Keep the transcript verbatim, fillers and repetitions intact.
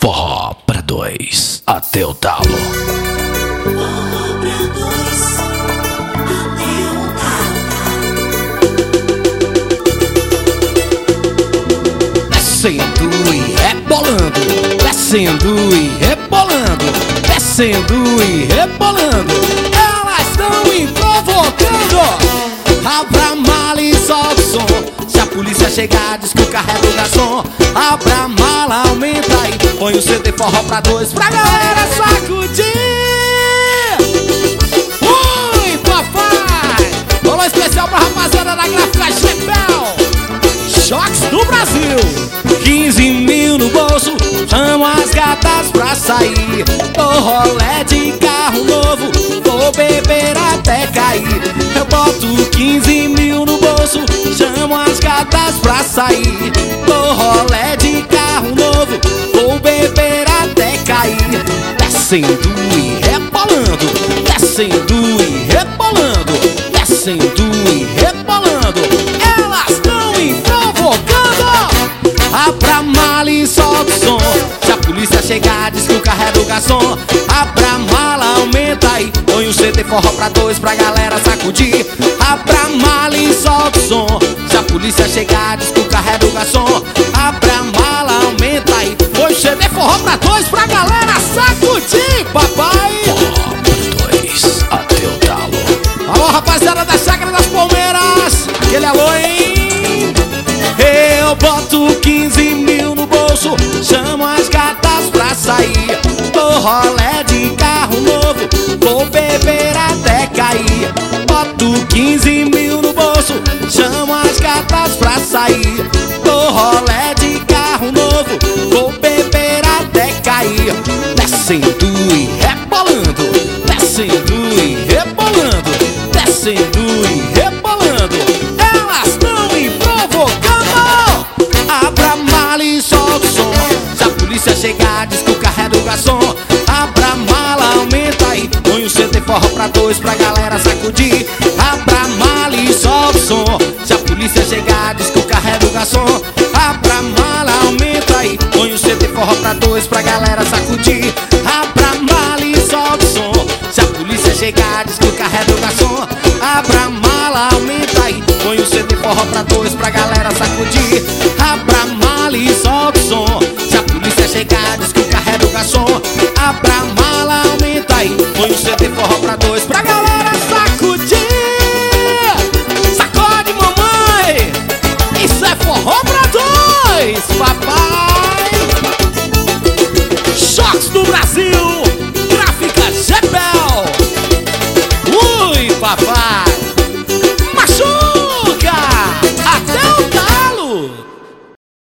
Forró pra dois, até o talo. Forró pra dois, até o talo. Descendo e rebolando, descendo e rebolando, descendo e rebolando. Elas estão me provocando. Abra a mala e solta o som. Se a polícia chegar, diz que eu carrego o garçom. Abra a mala, aumenta aí, põe o C D Forró pra dois, pra galera sacudir. Ui, papai! Rolô especial pra rapaziada da gráfica Gebel. Choques do Brasil. Quinze mil no bolso, chamo as gatas pra sair. Tô rolé de carro novo, vou beber até cair. Eu boto quinze mil no bolso, chamo as gatas pra sair. Tô rolé de carro novo, vou beber até cair. Descendo e rebolando, descendo e rebolando, descendo e rebolando. Elas estão me provocando. Abra a mala e solta o som. Se a polícia chegar, diz que eu carrego o garçom. Abra a mala, aumenta aí, põe o C D Forró pra dois, pra galera sacudir. Abra a mala e solta o som. Se a polícia chegar, diz que eu carrego o garçom. Abra a mala, aumenta aí, põe o C D Forró pra dois, pra galera sacudir, papai. Forró pra dois, até o talo. Alô, rapaziada da Chácara das Palmeiras, aquele alô, hein? Eu boto quinze mil no bolso, chamo as gatas pra sair. Tô rolé de carro novo, vou beber até cair. Boto quinze mil no bolso, chamo as gatas pra sair. Tô rolé de carro novo, vou beber até cair. Descendo e rebolando, descendo e rebolando, descendo e rebolando. Elas estão me provocando. Abra a mala e solta o som. Se a polícia chegar, diz que eu carrego o garçom. Abra a mala, aumenta aí, põe o C D Forró pra dois, pra galera sacudir. Abra a mala e solta o som. Se a polícia chegar, diz que eu carrego o garçom. Abra a mala, aumenta aí, põe o C D Forró pra dois, pra galera sacudir. Abra a mala e solta o som. Se a polícia chegar, diz que eu carrego o garçom. Abra a mala, aumenta aí, põe o C D Forró pra dois, pra galera sacudir. Abra a mala e solta o som. Se a polícia chegar, diz que eu carrego o garçom. Abra a mala, aumenta aí, põe o C D Forró pra dois, pra galera sacudir. Sacode, mamãe! Isso é forró pra dois, papai! Choques do Brasil, gráfica Gebel. Ui, papai!